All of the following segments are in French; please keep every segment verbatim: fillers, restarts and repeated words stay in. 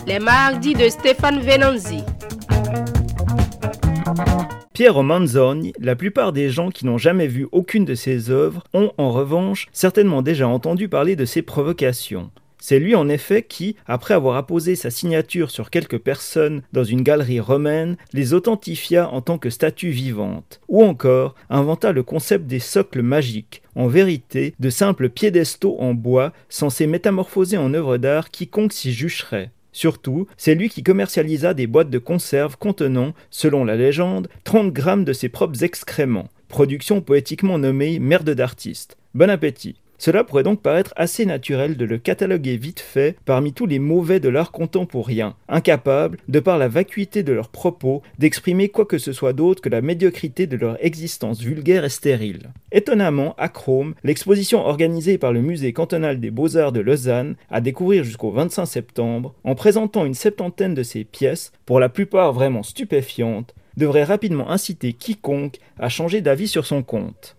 Les mardis de Stéphane Venanzi. Piero Manzoni, la plupart des gens qui n'ont jamais vu aucune de ses œuvres ont en revanche certainement déjà entendu parler de ses provocations. C'est lui en effet qui, après avoir apposé sa signature sur quelques personnes dans une galerie romaine, les authentifia en tant que statues vivantes, ou encore inventa le concept des socles magiques, en vérité de simples piédestaux en bois censés métamorphoser en œuvre d'art quiconque s'y jucherait. Surtout, c'est lui qui commercialisa des boîtes de conserve contenant, selon la légende, trente grammes de ses propres excréments, production poétiquement nommée merde d'artiste. Bon appétit! Cela pourrait donc paraître assez naturel de le cataloguer vite fait parmi tous les mauvais de l'art contemporain, incapables, de par la vacuité de leurs propos, d'exprimer quoi que ce soit d'autre que la médiocrité de leur existence vulgaire et stérile. Étonnamment, à Crome, l'exposition organisée par le musée cantonal des beaux-arts de Lausanne, à découvrir jusqu'au vingt-cinq septembre, en présentant une septantaine de ses pièces, pour la plupart vraiment stupéfiantes, devrait rapidement inciter quiconque à changer d'avis sur son compte.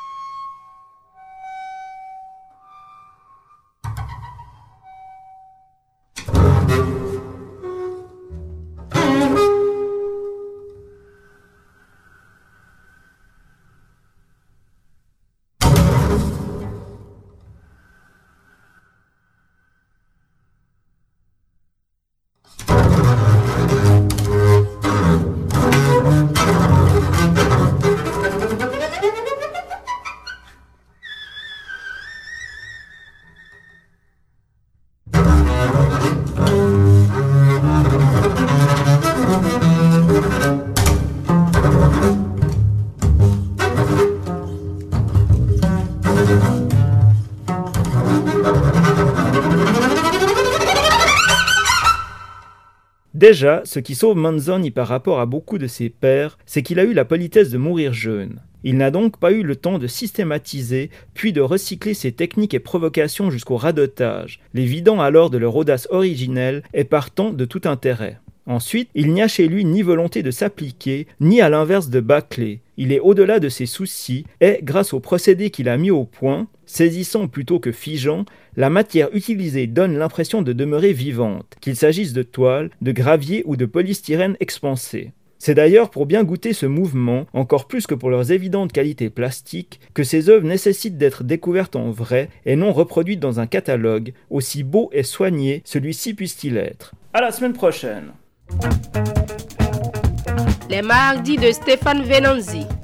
Déjà, ce qui sauve Manzoni par rapport à beaucoup de ses pairs, c'est qu'il a eu la politesse de mourir jeune. Il n'a donc pas eu le temps de systématiser, puis de recycler ses techniques et provocations jusqu'au radotage, les vidant alors de leur audace originelle et partant de tout intérêt. Ensuite, il n'y a chez lui ni volonté de s'appliquer, ni à l'inverse de bâcler. Il est au-delà de ses soucis et, grâce au procédé qu'il a mis au point, saisissant plutôt que figeant, la matière utilisée donne l'impression de demeurer vivante, qu'il s'agisse de toile, de gravier ou de polystyrène expansé. C'est d'ailleurs pour bien goûter ce mouvement, encore plus que pour leurs évidentes qualités plastiques, que ces œuvres nécessitent d'être découvertes en vrai et non reproduites dans un catalogue, aussi beau et soigné celui-ci puisse-t-il être. À la semaine prochaine! Les mardis de Stéphane Venanzi.